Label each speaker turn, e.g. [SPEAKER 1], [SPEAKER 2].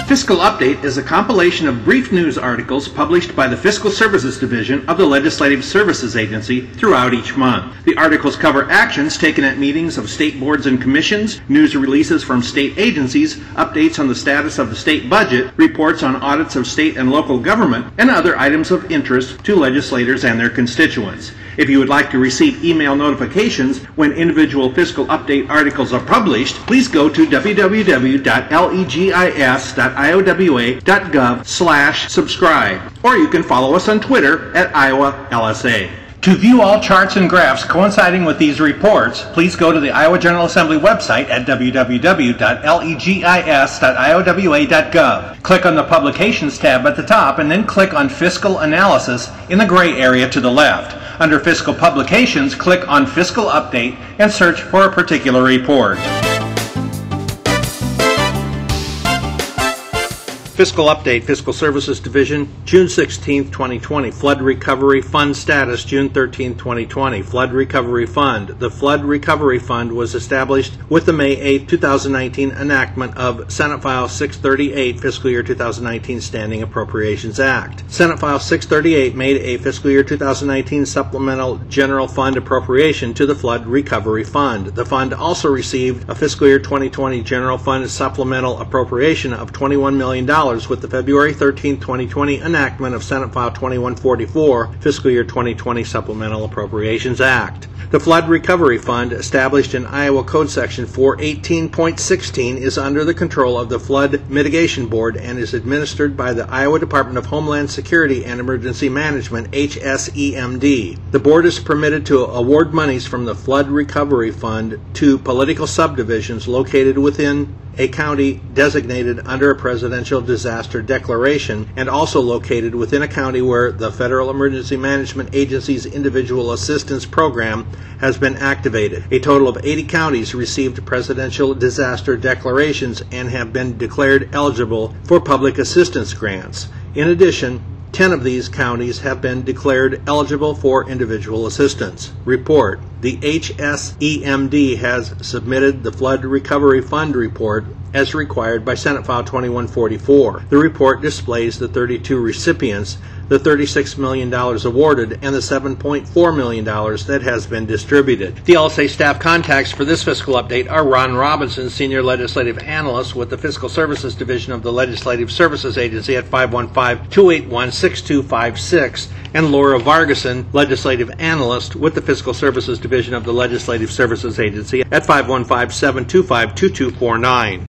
[SPEAKER 1] Fiscal Update is a compilation of brief news articles published by the Fiscal Services Division of the Legislative Services Agency throughout each month. The articles cover actions taken at meetings of state boards and commissions, news releases from state agencies, updates on the status of the state budget, reports on audits of state and local government, and other items of interest to legislators and their constituents. If you would like to receive email notifications when individual Fiscal Update articles are published, please go to www.legis.iowa.gov/subscribe, or you can follow us on Twitter at IowaLSA. To view all charts and graphs coinciding with these reports, please go to the Iowa General Assembly website at www.legis.iowa.gov. Click on the Publications tab at the top and then click on Fiscal Analysis in the gray area to the left. Under Fiscal Publications, click on Fiscal Update and search for a particular report. Fiscal Update, Fiscal Services Division, June 16, 2020. Flood Recovery Fund status, June 13, 2020. Flood Recovery Fund. The Flood Recovery Fund was established with the May 8, 2019 enactment of Senate File 638, Fiscal Year 2019 Standing Appropriations Act. Senate File 638 made a Fiscal Year 2019 Supplemental General Fund appropriation to the Flood Recovery Fund. The fund also received a Fiscal Year 2020 General Fund Supplemental Appropriation of $21 million with the February 13, 2020 enactment of Senate File 2144, Fiscal Year 2020 Supplemental Appropriations Act. The Flood Recovery Fund, established in Iowa Code Section 418.16, is under the control of the Flood Mitigation Board and is administered by the Iowa Department of Homeland Security and Emergency Management, HSEMD. The board is permitted to award monies from the Flood Recovery Fund to political subdivisions located within a county designated under a presidential disaster declaration and also located within a county where the Federal Emergency Management Agency's Individual Assistance Program has been activated. A total of 80 counties received presidential disaster declarations and have been declared eligible for public assistance grants. In addition, 10 of these counties have been declared eligible for individual assistance. Report. The HSEMD has submitted the Flood Recovery Fund report as required by Senate File 2144. The report displays the 32 recipients, the $36 million awarded, and the $7.4 million that has been distributed. The LSA staff contacts for this fiscal update are Ron Robinson, Senior Legislative Analyst with the Fiscal Services Division of the Legislative Services Agency at 515-281-6256, and Laura Vargason, Legislative Analyst with the Fiscal Services Division of the Legislative Services Agency at 515-725-2249.